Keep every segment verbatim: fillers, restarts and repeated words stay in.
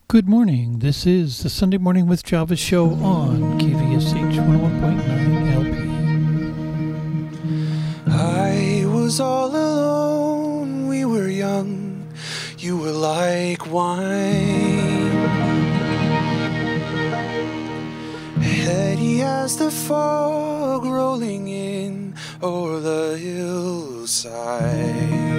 Good morning. This is the Sunday Morning with Java show on K V S H one oh one point nine L P. I was all alone, we were young, you were like wine. Heady as the fog rolling in o'er the hillside.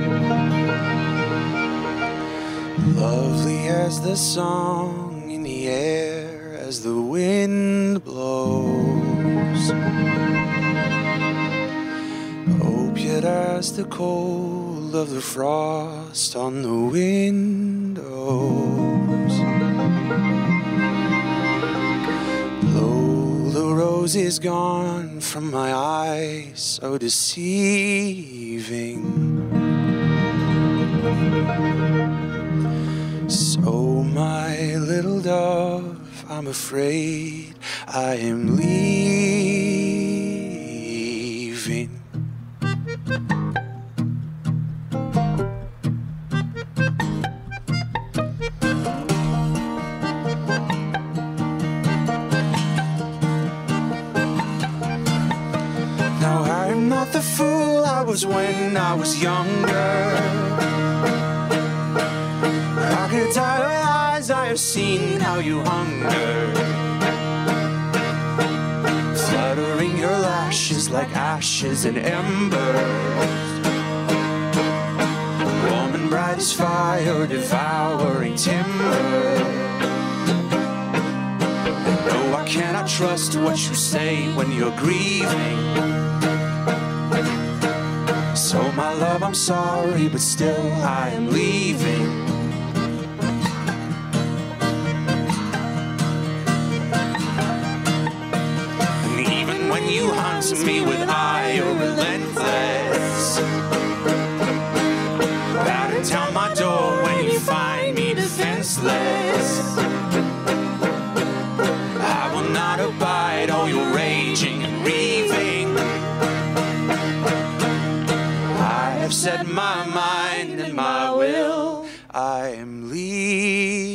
Lovely as the song in the air as the wind blows. Opiate as the cold of the frost on the windows. Lo, the rose is gone from my eyes, so deceiving. So my little dove, I'm afraid I am leaving. Now I'm not the fool I was when I was younger. Crocodile eyes, I have seen how you hunger. Fluttering your lashes like ashes and embers. Warm and bright as fire, devouring timber. No, I cannot trust what you say when you're grieving. So my love, I'm sorry, but still I am leaving. You hunt me with eye, you're relentless. Batter down my door when you find me defenseless. I will not abide all your raging and raving. I have set my mind and my will, I am leaving.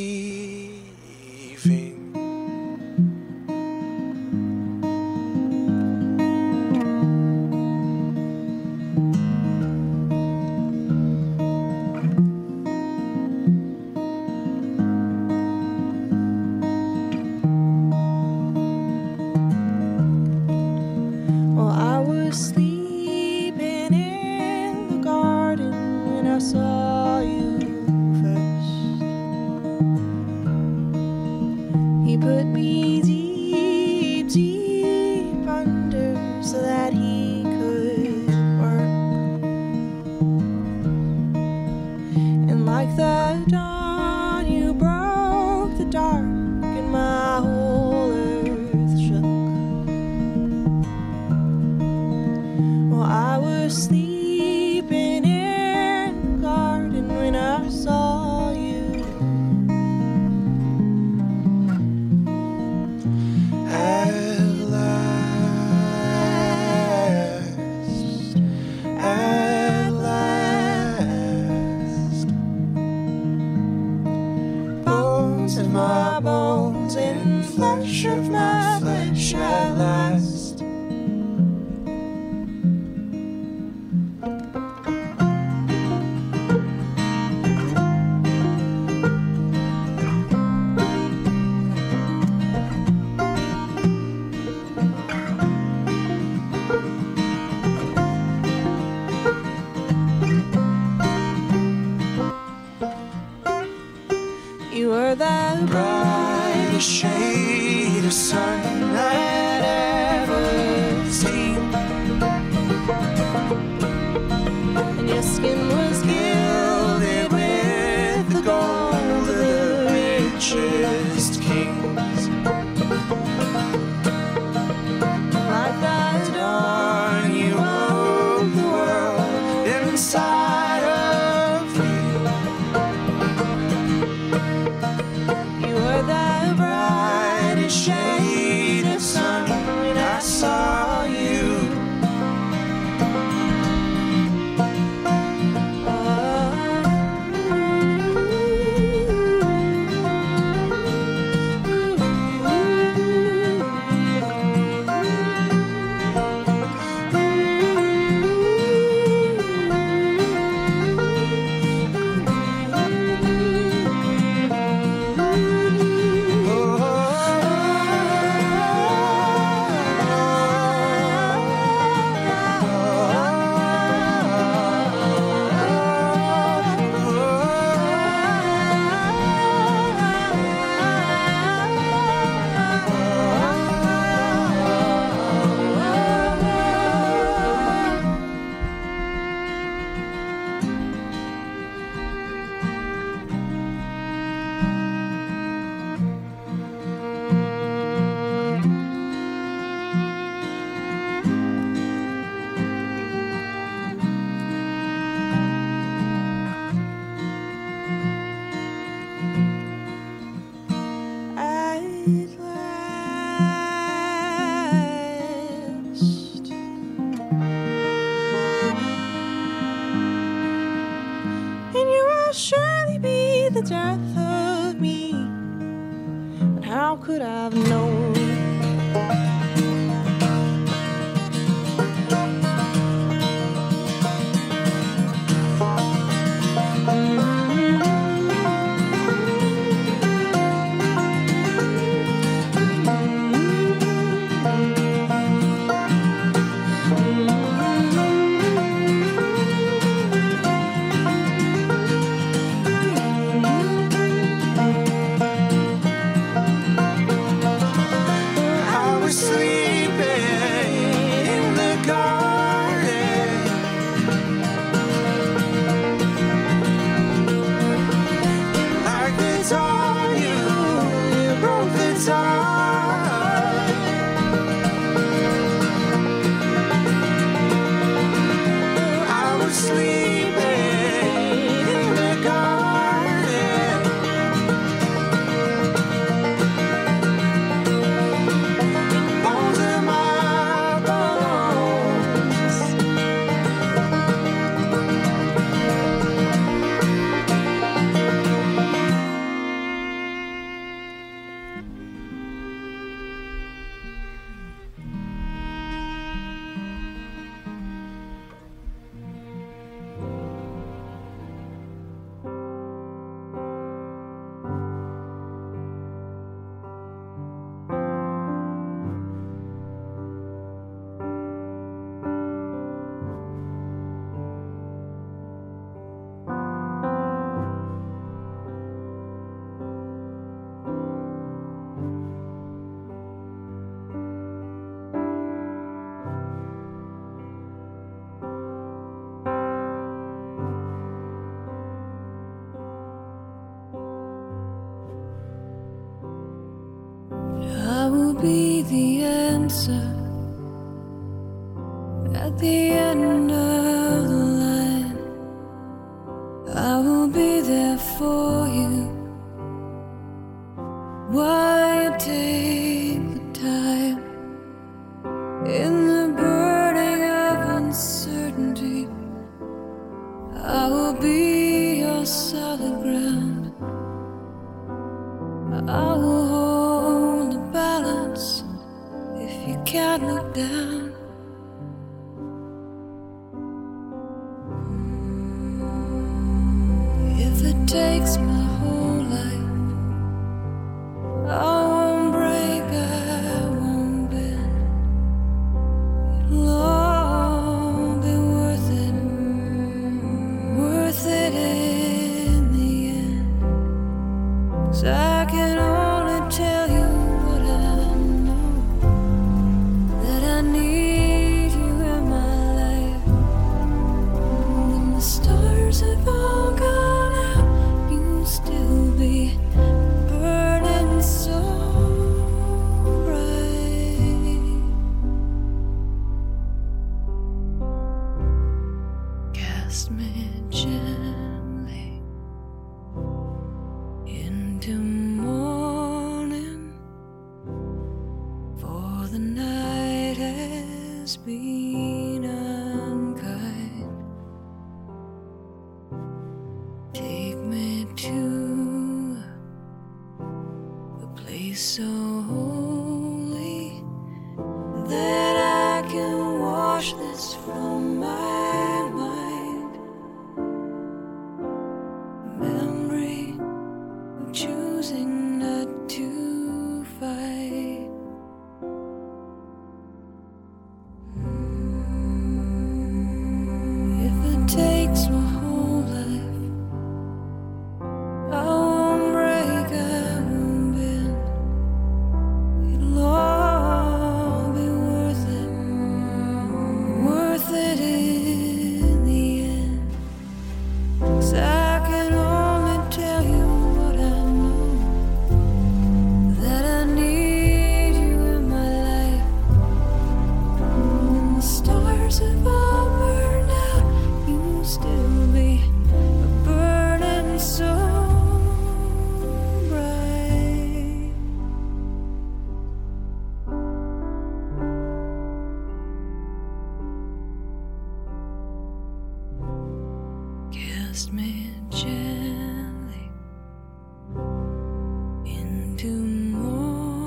could I've known? Be the answer at the end of the line. I will be there for you while you take the time in the burning of uncertainty. I will be your solid ground. I will hold the balance if you can't look down. If it takes my whole life, I won't break, I won't bend. It'll all be worth it, worth it in the end. 'Cause I can only tell you what I know, that I need you in my life. When the stars have all gone out, you'll still be burning so bright. Cast me gently into morning, for the night has been unkind. Take me to a place so holy that I can wash this from my mind. Memory of choosing not to fight. If it takes my whole life, I won't break, I won't bend. It'll all be worth it, worth it in the end. 'Cause I can only tell you what I know, that I need you in my life. When the stars have all burned out, you'll still be burning so bright. Cast me gently into morning.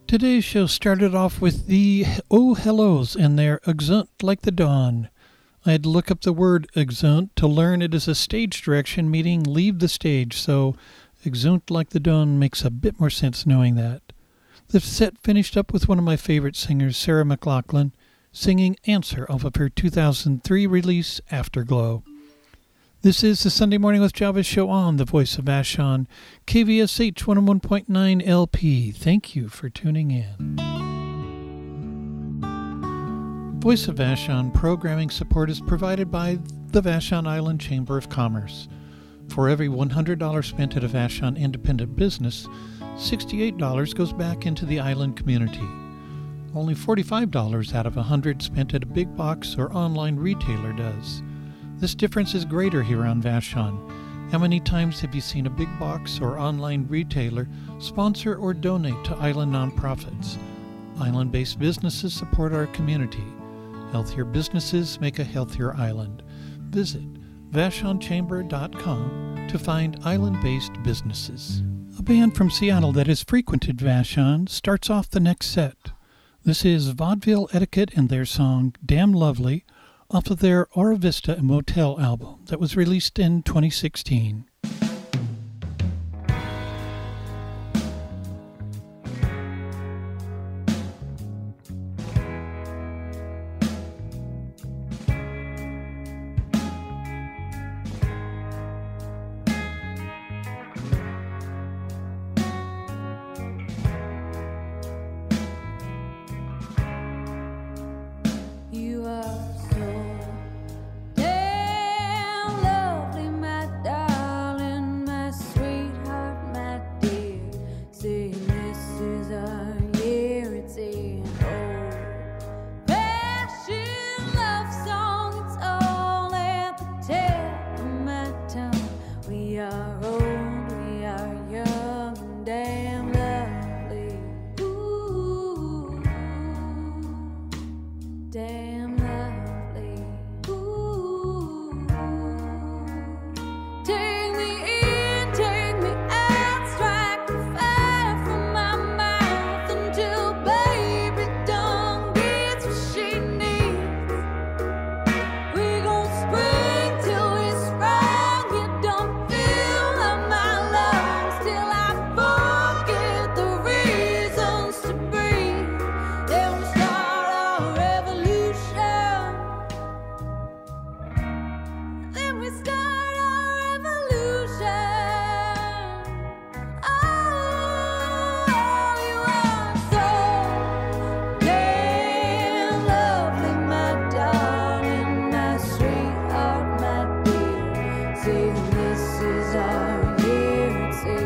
Today's show started off with the Oh Hellos and their Exeunt Like the Dawn. I had to look up the word exeunt to learn it is a stage direction meaning leave the stage, so Exeunt Like the Dawn makes a bit more sense knowing that. The set finished up with one of my favorite singers, Sarah McLachlan, singing Answer off of her two thousand three release, Afterglow. This is the Sunday Morning with Java show on the Voice of Vashon, K V S H one oh one point nine L P. Thank you for tuning in. Voice of Vashon programming support is provided by the Vashon Island Chamber of Commerce. For every one hundred dollars spent at a Vashon independent business, sixty-eight dollars goes back into the island community. Only forty-five dollars out of one hundred dollars spent at a big box or online retailer does. This difference is greater here on Vashon. How many times have you seen a big box or online retailer sponsor or donate to island nonprofits? Island-based businesses support our community. Healthier businesses make a healthier island. Visit vashon chamber dot com to find island-based businesses. A band from Seattle that has frequented Vashon starts off the next set. This is Vaudeville Etiquette and their song Damn Lovely, off of their Aura Vista Motel album that was released in twenty sixteen. You are so damn lovely, my darling, my sweetheart, my dear. Saying this is our year, it's an old-fashioned love song. It's all at the tip of my tongue. We are old, we are young, and damn lovely. Ooh, damn lovely. Ooh, take me in, take me out, strike the fire from my mouth until baby tongue gets what she needs. We gon' spring till we sprung. You don't fill up my lungs till I forget the reasons to breathe. Then we start our revolution. Then we start our revolution. Oh, you are so damn lovely, my darling, my sweetheart, my dear. Saying this is our year, it's an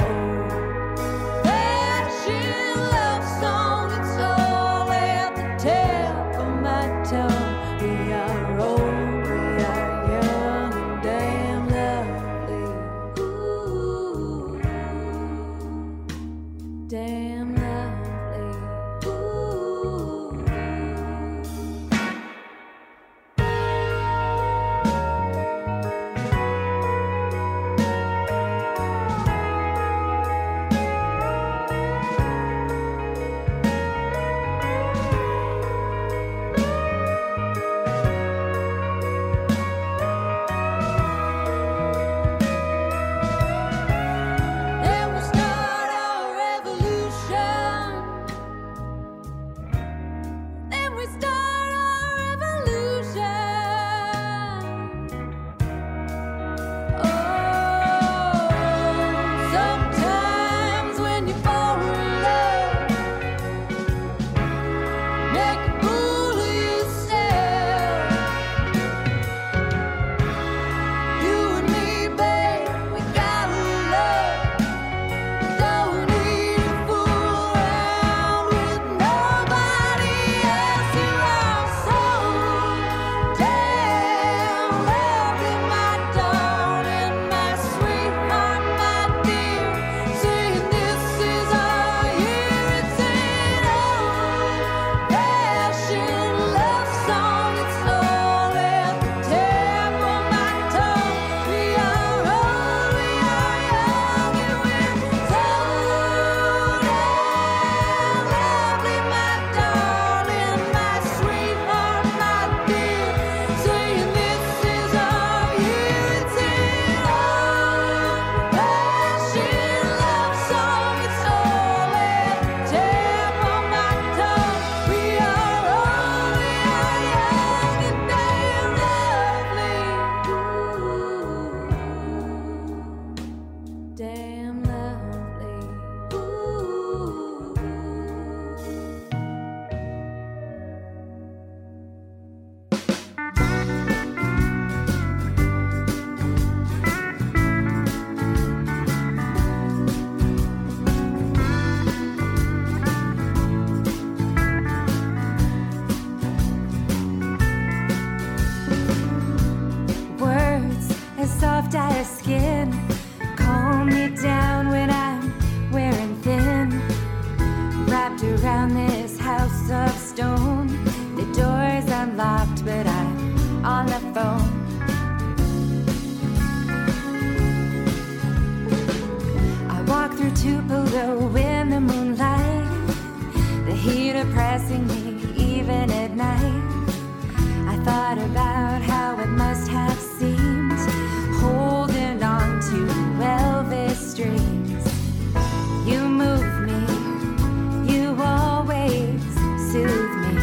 old-fashioned love song. It's all at the tip of my tongue. We are old, we are young, and damn lovely. Ooh, damn lovely. Ooh. Then we start our revolution. caressing me even at night. I thought about how it must have seemed holding on to Elvis strings. You move me, you always soothe me.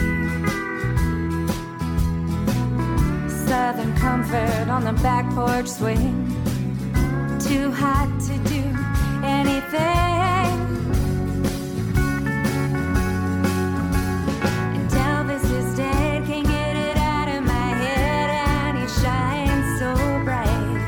Southern comfort on the back porch swing. Too hot to do anything. And Elvis is dead, can't get it out of my head, and he shines so bright.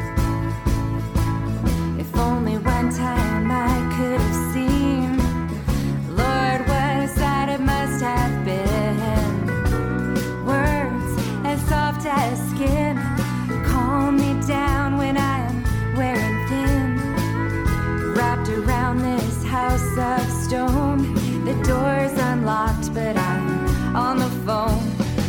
If only one time I could have seen, Lord, what a sight it must have been. Words as soft as skin calm me down when I'm wearing thin. Wrapped around this house of stone, the door's unlocked, but I'm on the phone.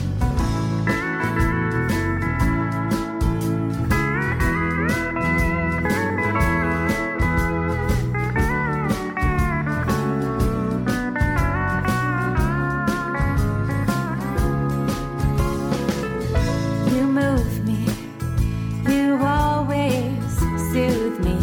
You move me, you always soothe me.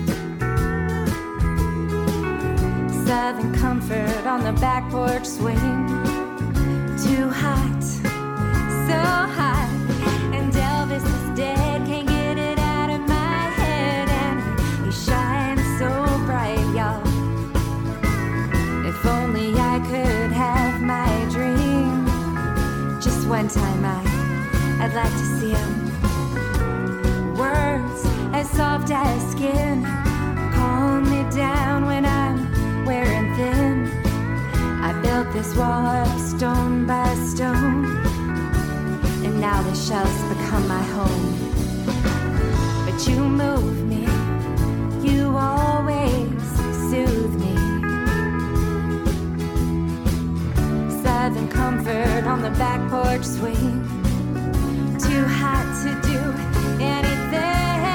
Southern comfort on the back porch swing. Too hot, so hot. And Elvis is dead, can't get it out of my head, and he shines so bright, y'all. If only I could have my dream. Just one time I, I'd like to see him. Words as soft as skin calm me down when I'm wearing thin. I built this wall up stone by stone, and now the shells become my home. But you move me, you always soothe me. Southern comfort on the back porch swing. Too hot to do anything.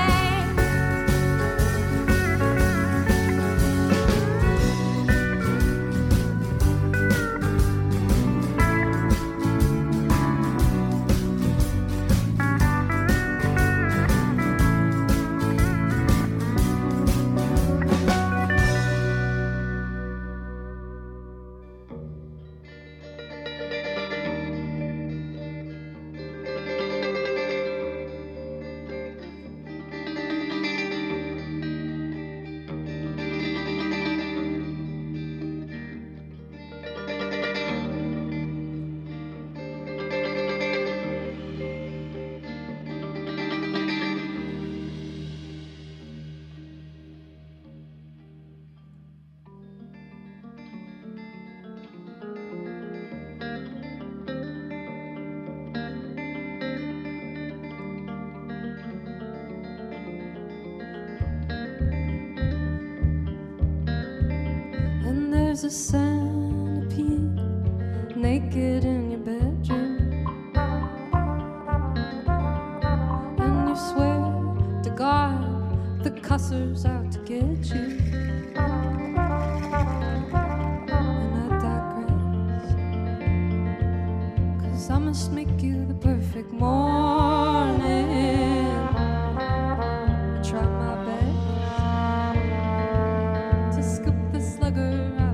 There's a centipede naked in your bedroom, and you swear to God the cusser's out to get you. And I digress, 'cause I must make you the perfect morning. I try my best to scoop the slugger out.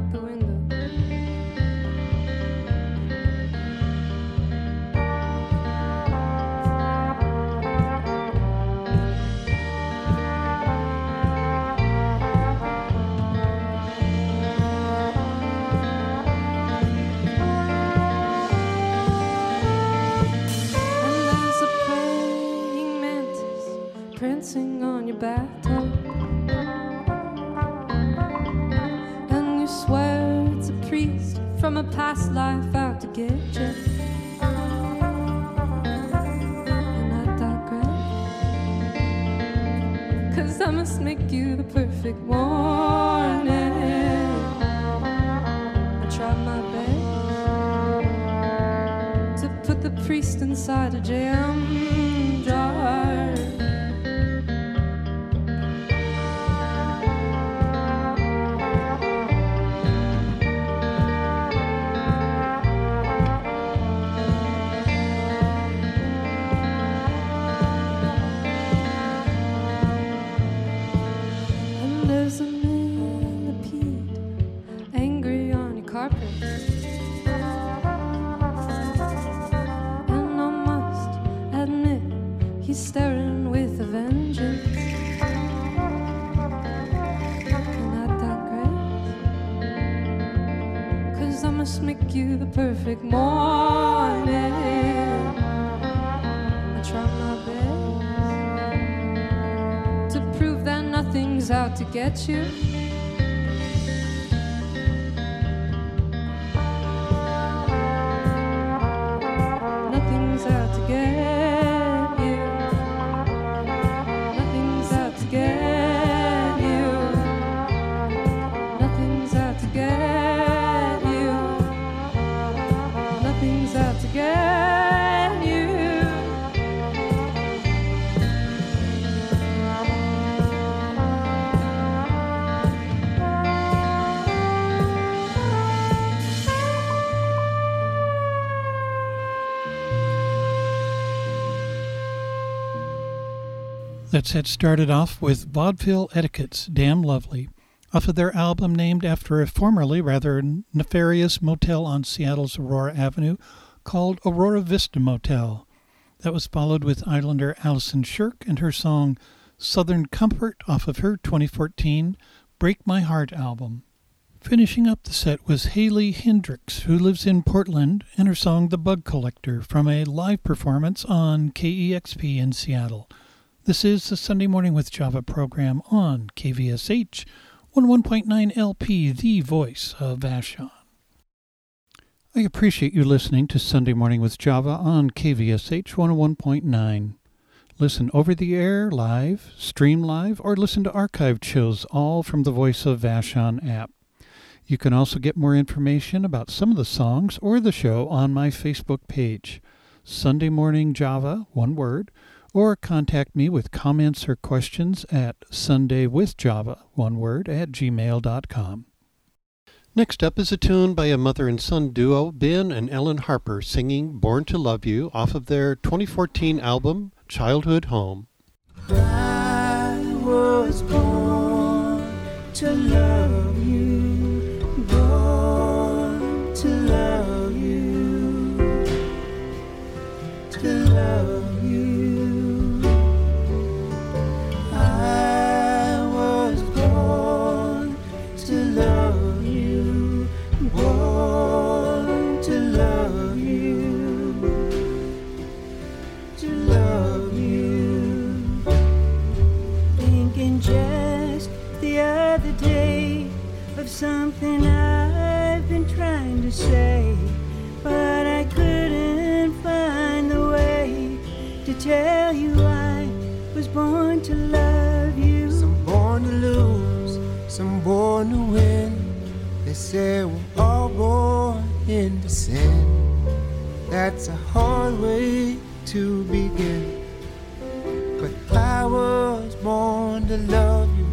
Prancing on your bathtub, and you swear it's a priest from a past life out to get you. And I digress, 'cause I must make you the perfect morning. I try my best to put the priest inside a jam jar. carpet. And I must admit, he's staring with a vengeance. And I digress, 'cause I must make you the perfect morning. I try my best to prove that nothing's out to get you. Nothing's out to get you. Nothing's out to get you. Nothing's out to get you. Nothing's out to get you. That set started off with Vaudeville Etiquette's Damn Lovely, off of their album named after a formerly rather nefarious motel on Seattle's Aurora Avenue called Aurora Vista Motel. That was followed with Islander Allison Shirk and her song Southern Comfort off of her twenty fourteen Break My Heart album. Finishing up the set was Haley Hendricks, who lives in Portland, and her song The Bug Collector from a live performance on K E X P in Seattle. This is the Sunday Morning with Java program on K V S H one oh one point nine L P, the voice of Vashon. I appreciate you listening to Sunday Morning with Java on K V S H one oh one point nine. Listen over the air, live, stream live, or listen to archived shows, all from the Voice of Vashon app. You can also get more information about some of the songs or the show on my Facebook page, Sunday Morning Java, one word, or contact me with comments or questions at sundaywithjava, one word, at gmail dot com. Next up is a tune by a mother and son duo, Ben and Ellen Harper, singing Born to Love You off of their twenty fourteen album, Childhood Home. I was born to love you, born to love you, to love you. I was born to love you, born to love you, to love you. Thinking just the other day of something I've been trying to say, but I couldn't find the way to tell you I was born to love you. Some born to lose, some born to win. They say we're all born into sin. That's a hard way to begin. But I was born to love you.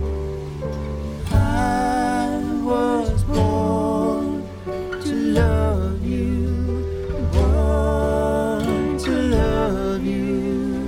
I was born to love you, born to love you,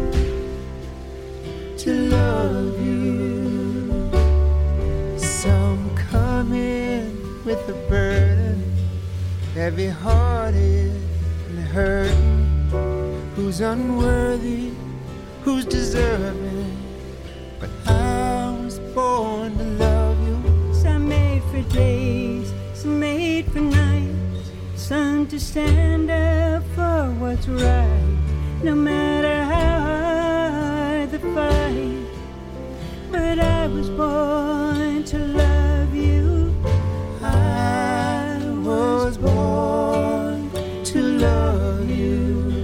to love you. Some come in with a burden, heavy-hearted and hurting. Who's unworthy, who's deserving? But I was born to love you. Some made for days, some made for nights. Some to stand up for what's right, no matter how hard the fight. But I was born to love you. I was born to love you,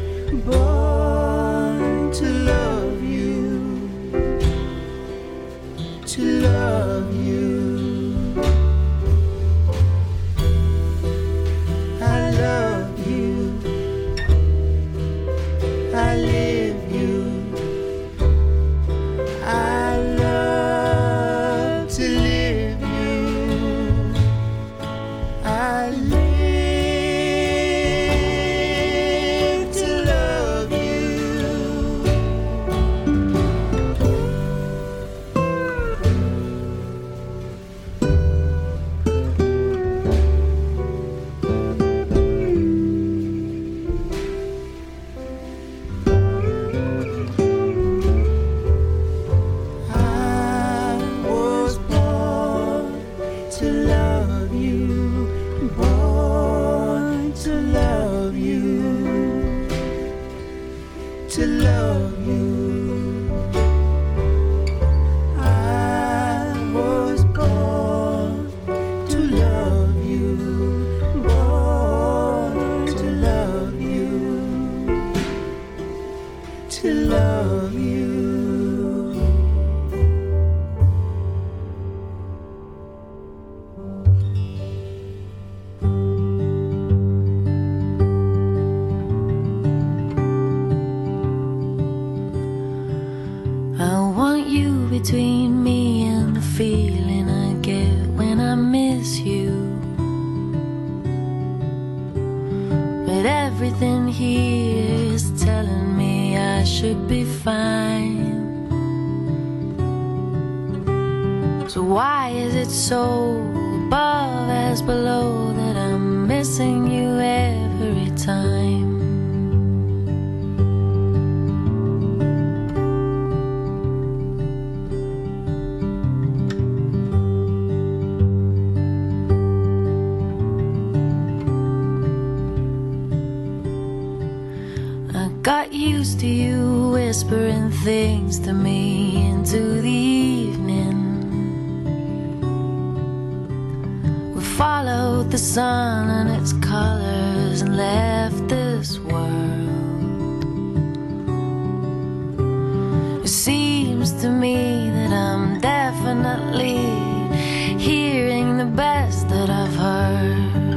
born to love you, to love you. I love you, I live you, I love to live you, I live to love you. but everything here is telling me I should be fine. So why is it so above as below that I'm missing you every time? Got used to you whispering things to me into the evening. We followed the sun and its colors and left this world. It seems to me that I'm definitely hearing the best that I've heard.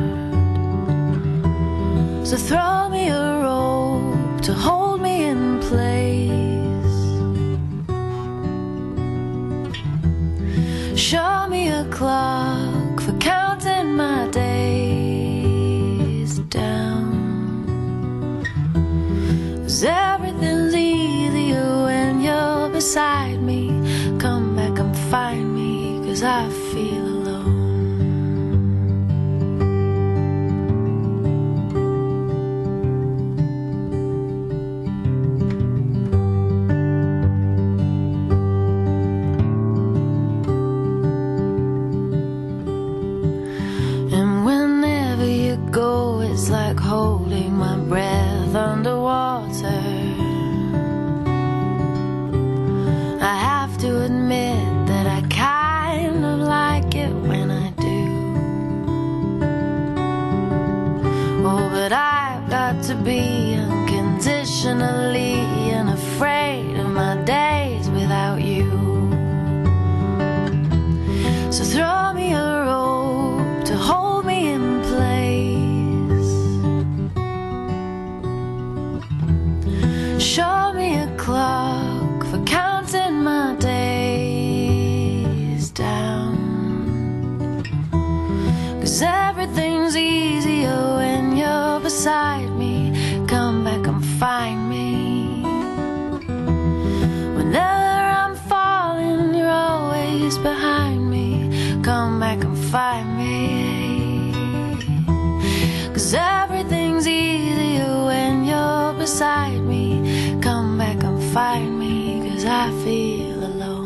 So throw me a rope to hold me in place. Show me a clock for counting my days down. 'Cause everything's easier when you're beside me. Come back and find me, 'cause I feel alone. It's like holding my breath underwater. I have to admit that I kind of like it when I do. Oh, but I've got to be unconditionally unafraid of my days without you. So throw me a rope to hold me in place. Show me a clock for counting my days down. 'Cause everything's easier when you're beside me. Come back and find me. Whenever I'm falling, you're always behind me. Come back and find me. 'Cause everything's easier when you're beside me. Come back and find me, 'cause I feel alone.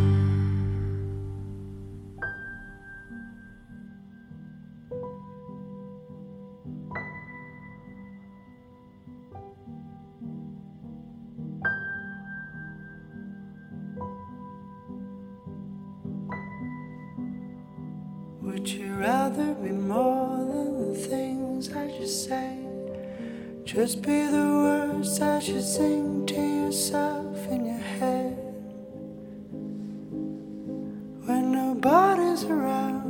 Would you rather be more than the things I just say? Just be the words that you sing to yourself in your head when nobody's around?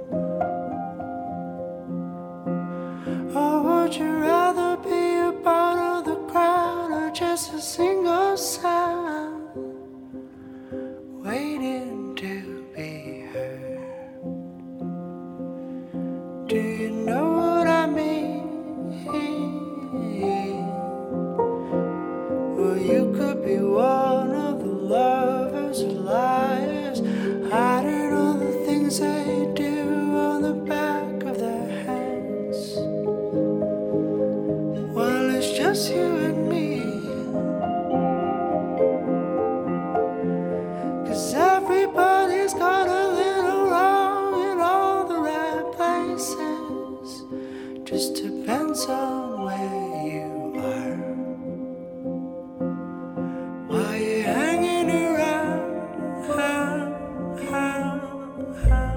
Or would you rather be a part of the crowd or just a single sound waiting to be heard? Do you know what I mean? Well, you could be one of the lovers or liars, hiding all the things they do on the back of their hands. Well, it's just you and me. 'Cause everybody's got a little wrong in all the right places. Just depends on where you are. Why you hanging around? How, how, how?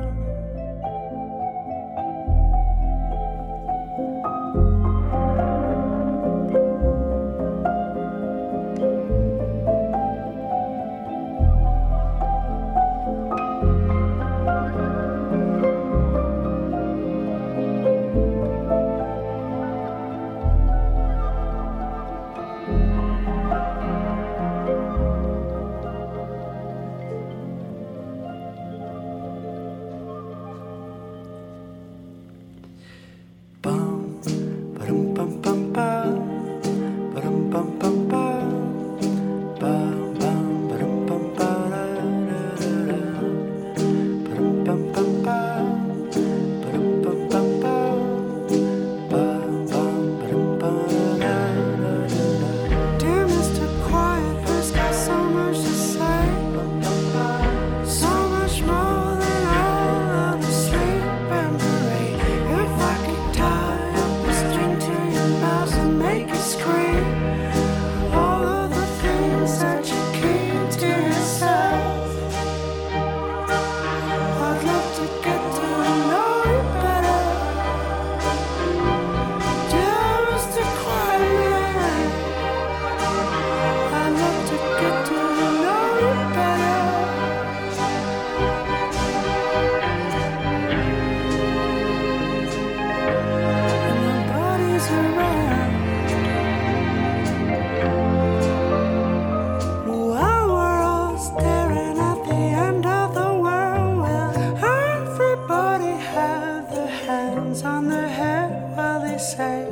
hands on their head while they say,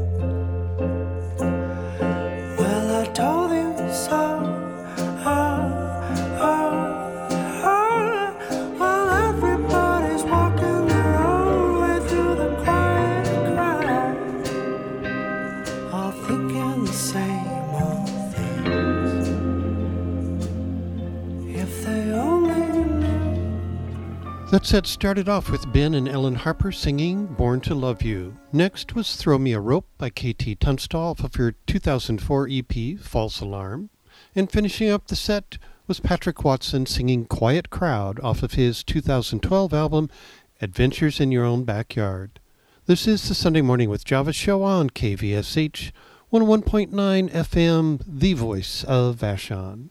well, I told you so. Oh, oh, oh. While everybody's walking their own way through the quiet crowd, all thinking the same old things. If they only knew. That set started off with Ben and Ellen Harper singing Born to Love You. Next was Throw Me a Rope by K T Tunstall off of her two thousand four E P, False Alarm. And finishing up the set was Patrick Watson singing Quiet Crowd off of his two thousand twelve album, Adventures in Your Own Backyard. This is the Sunday Morning with Java show on K V S H one oh one point nine F M, the voice of Vashon.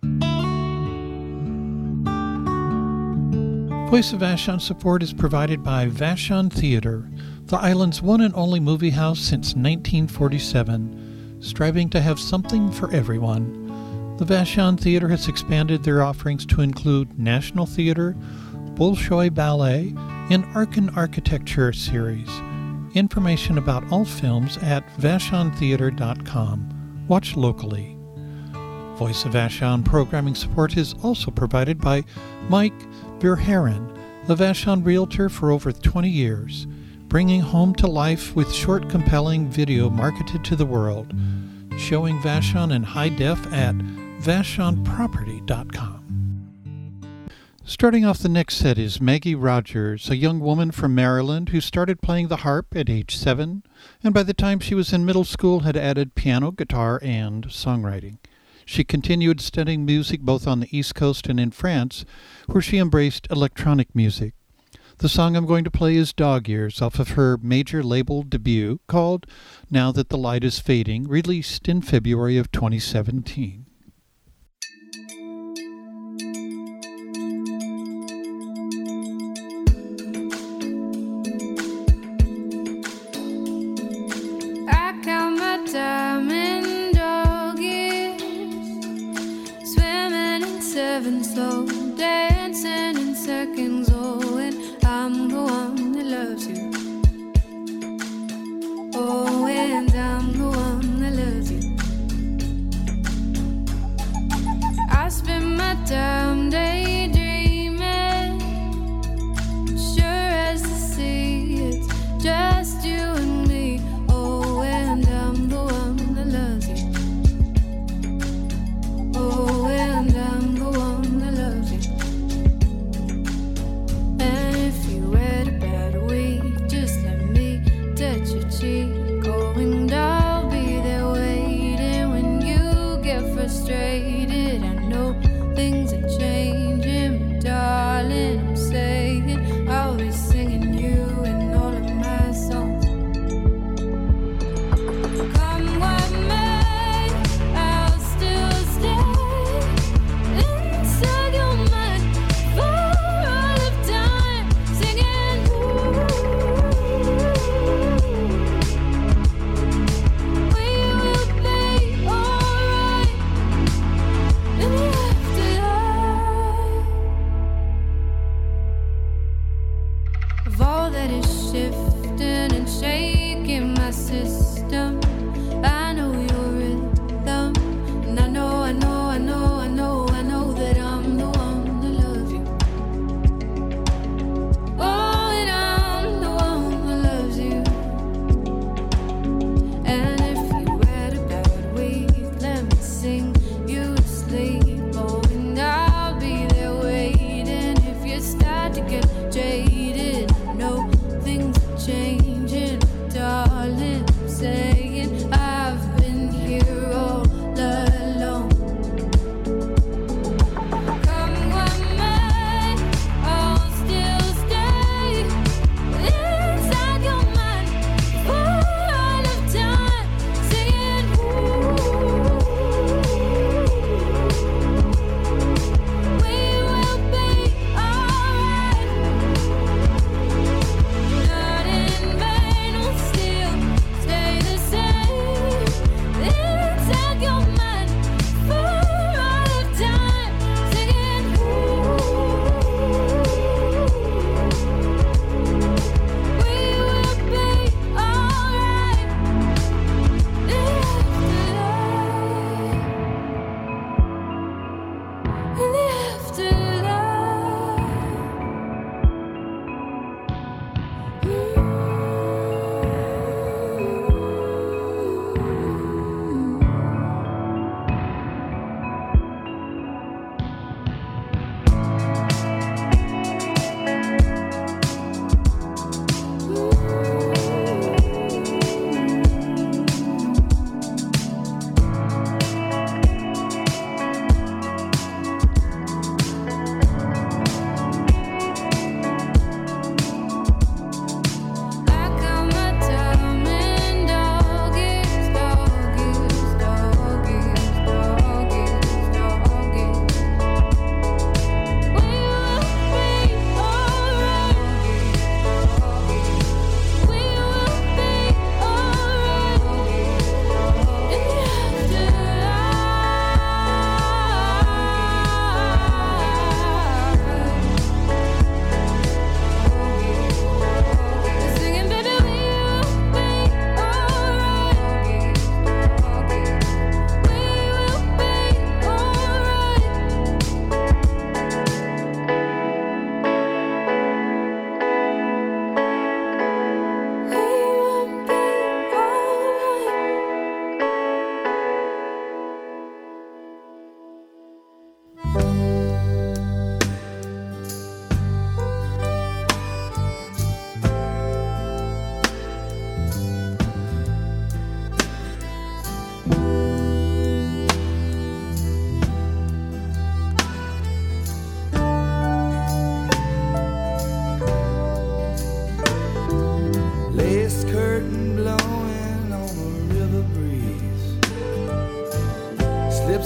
Voice of Vashon support is provided by Vashon Theater, the island's one and only movie house since nineteen forty-seven, striving to have something for everyone. The Vashon Theater has expanded their offerings to include National Theater, Bolshoi Ballet, and Arkan Architecture series. Information about all films at vashon theater dot com. Watch locally. Voice of Vashon programming support is also provided by Mike Verheeren, a Vashon realtor for over twenty years, bringing home to life with short, compelling video marketed to the world, showing Vashon in high def at vashon property dot com. Starting off the next set is Maggie Rogers, a young woman from Maryland who started playing the harp at age seven, and by the time she was in middle school had added piano, guitar, and songwriting. She continued studying music both on the East Coast and in France, where she embraced electronic music. The song I'm going to play is Dog Years off of her major label debut called Now That the Light is Fading, released in February of twenty seventeen. I count my time in dog years, swimming in seven, slow dancing in seconds. Oh, and I'm the one that loves you. Oh, and I'm the one that loves you. I spend my time daydreaming, sure as the sea, it's just you and me. Oh, and I'm the one that loves you. Oh, and I'm the one that loves you.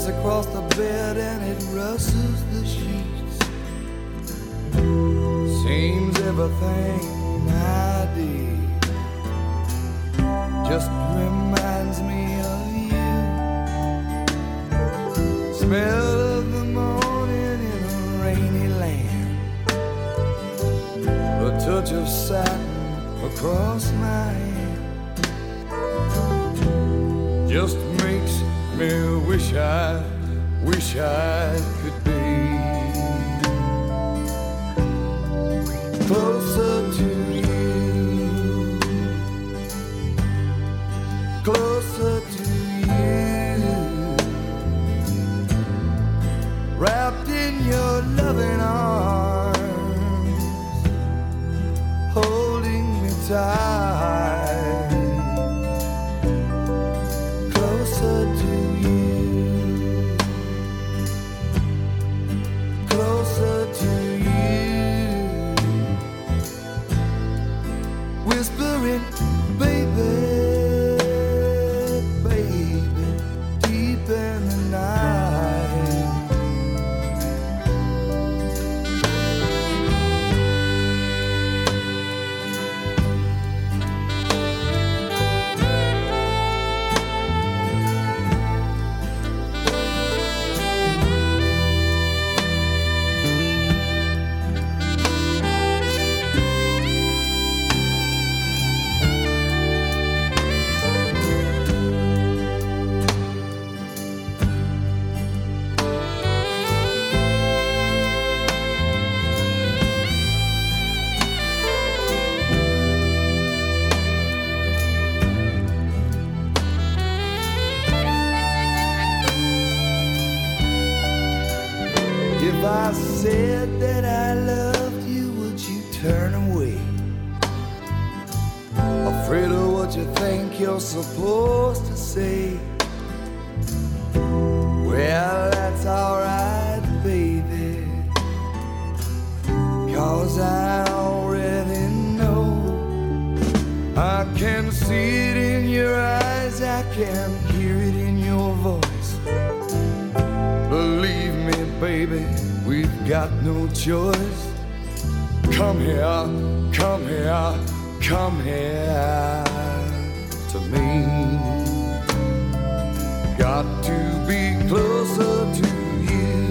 across the bed and it rustles the sheets. Seems everything I did just reminds me of you. Smell of the morning in a rainy land, a touch of satin across my hand, just makes me wish I, wish I could be closer to you, closer to you, wrapped in your loving arms, holding me tight, closer to you, closer to you, whispering, baby, baby, deep in the night. If I said that I loved you, would you turn away? Afraid of what you think you're supposed to say? Well, that's alright, baby, 'cause I already know. I can see it in your eyes, I can hear it in your voice. Believe me, baby, we've got no choice. Come here, come here, come here to me. Got to be closer to you,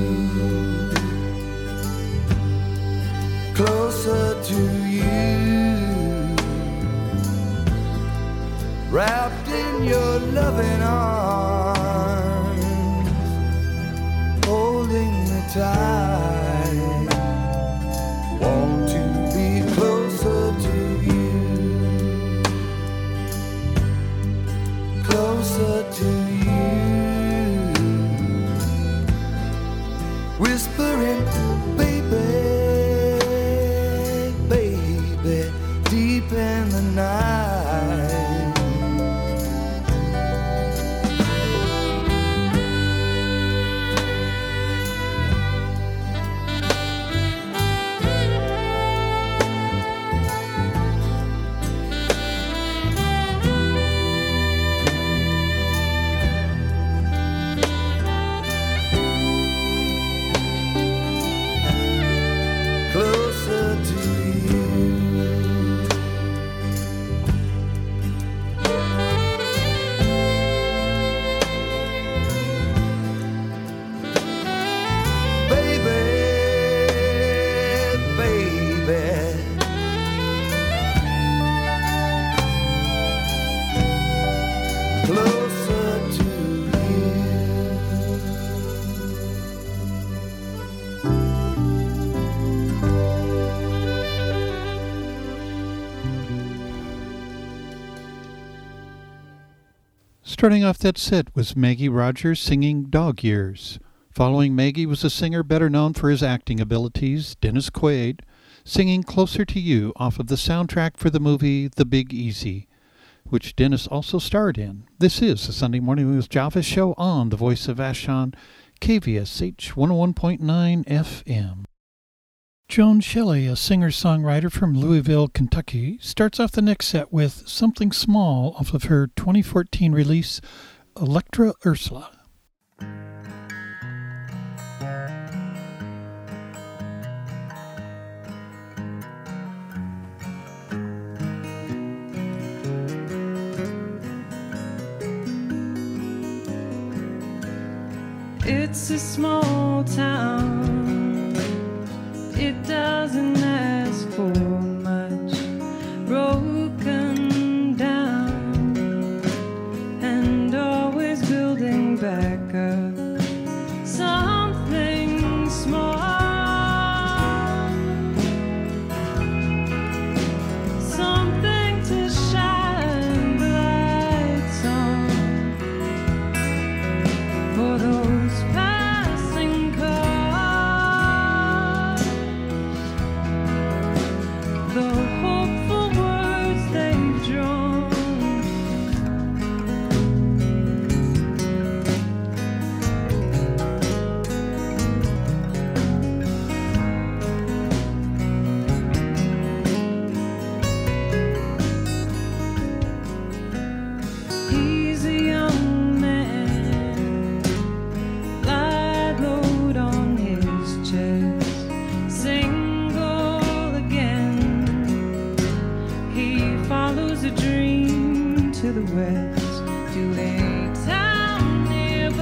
closer to you, wrapped in your loving arms, holding me tight. Want to be closer to you, closer to you, whispering, baby, baby, deep in the night. Closer to you, baby, baby, closer to you. Starting off that set was Maggie Rogers singing Dog Years. Following Maggie was a singer better known for his acting abilities, Dennis Quaid, singing Closer to You off of the soundtrack for the movie The Big Easy, which Dennis also starred in. This is the Sunday Morning with Java show on the Voice of Vashon, K V S H one oh one point nine F M. Joan Shelley, a singer-songwriter from Louisville, Kentucky, starts off the next set with Something Small off of her twenty fourteen release, Electra Ursula. it's a small town. It doesn't ask for much. Broken down and always building back up. Something small, something to shine the lights on for those passing cars. The hopeful words they've drawn. He's a young man, light load on his chest, single again. He follows a dream to the west, to a town nearby.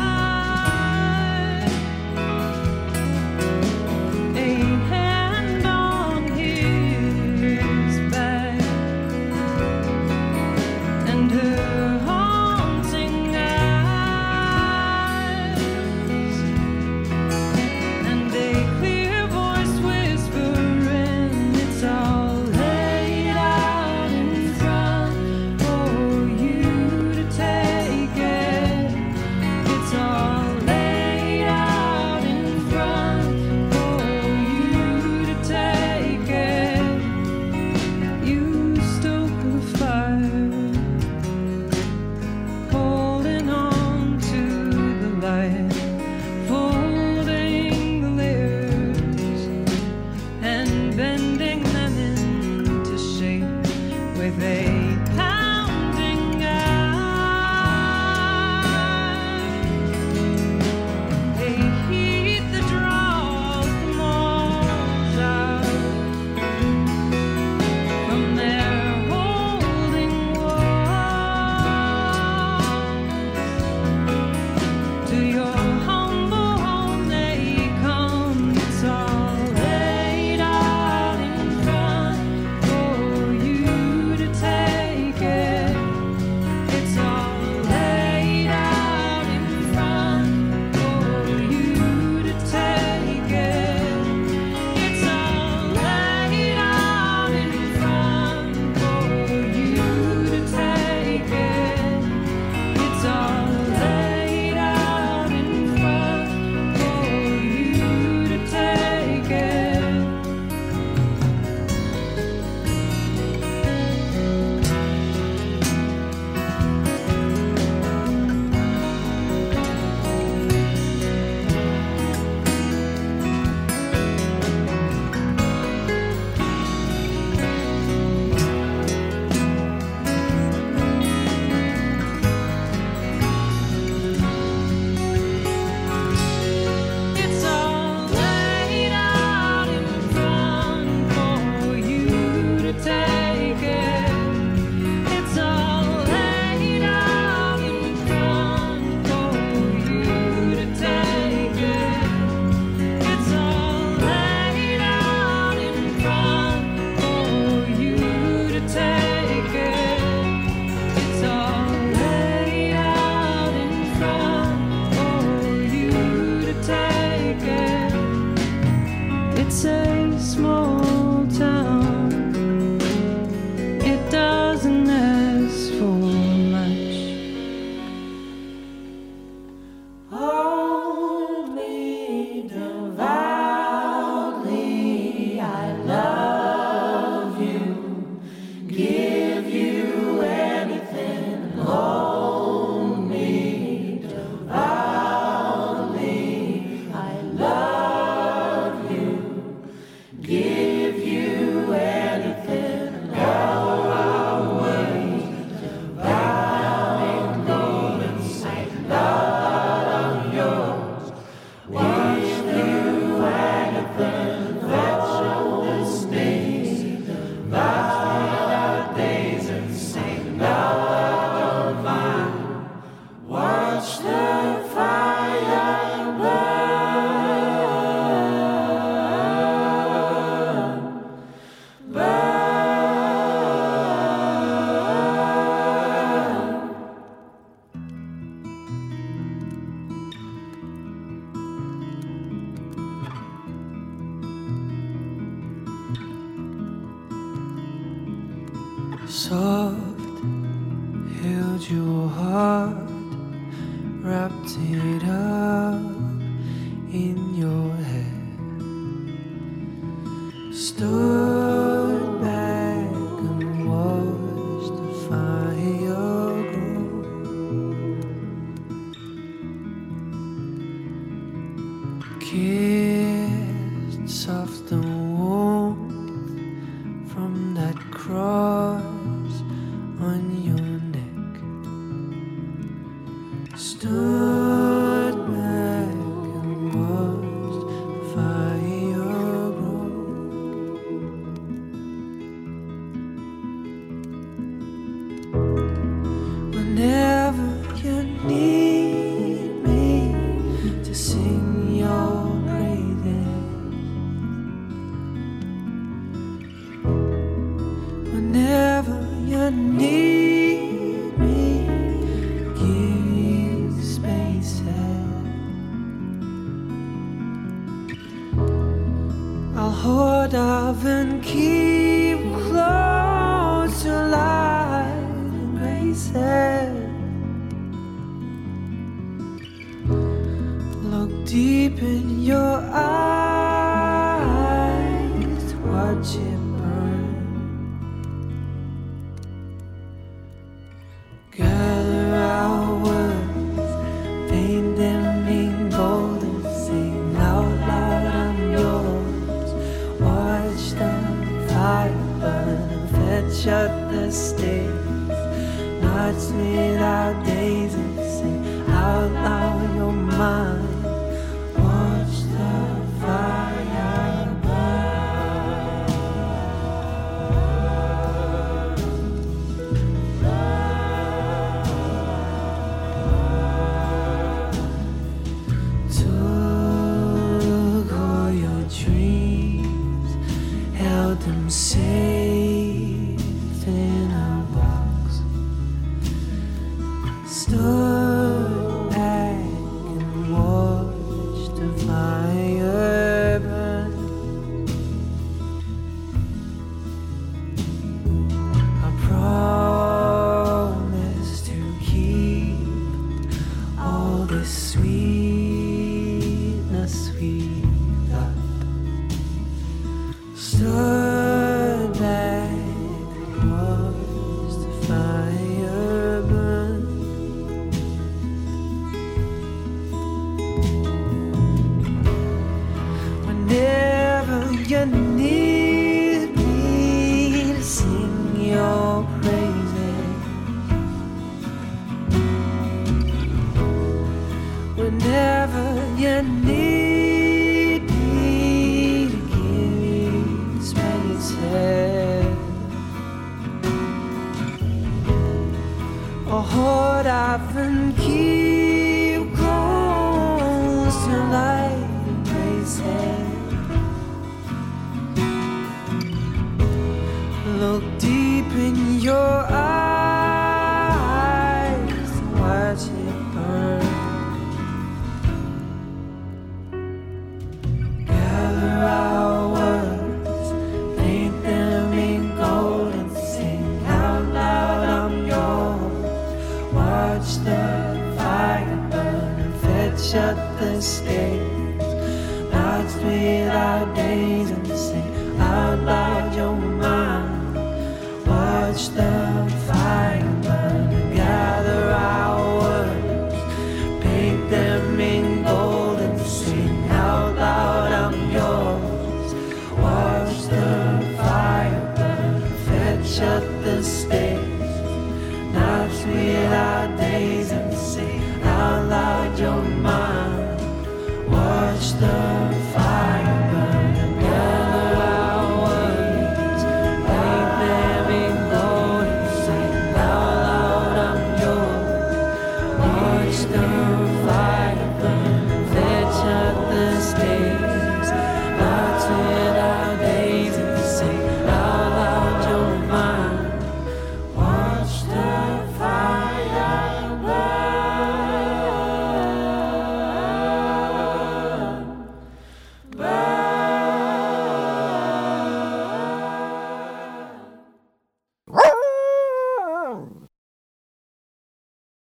A hand on his back and her haunting eyes, and a clear voice whispering, it's all laid out in front for you to take. hold your heart, wrapped it up in your head, stood back and watched the fire grow. Kissed soft and warm from that cross on your neck, stood back and watched the fire grow. Whenever you need me to sing your praises, whenever you need me, give you spaces. I'll hold off and keep close to light and graces. Look deep in your eyes, watch it burn. Gather our words, paint them in gold and sing out loud, I'm yours. Watch the fire burn and fetch up the stairs. Nights without days and sing out loud, you're mine. Watch the fire burn. Took all your dreams, held them safe in a box, stood back and watched the fire burn. I promise to keep all the sweetness we got. Stood back and watched the fire burn. Whenever you need me to sing your praises, whenever you need me to give you spaces, or hold off and keep close to light and graces. Look deep in your eyes, watch it burn. Gather our words, paint them in gold and sing out loud, I'm yours. Watch the fire burn and fetch up the stairs. Nights without days and sing out loud, you're mine. Watch the fire burn and gather our words, paint them in gold and sing out loud, I'm yours. Watch the fire burn and fetch up the stairs. Nights without days and sing out loud, you're mine. Watch the fire burn and gather our words, paint them in gold and sing out loud, I'm yours. Watch the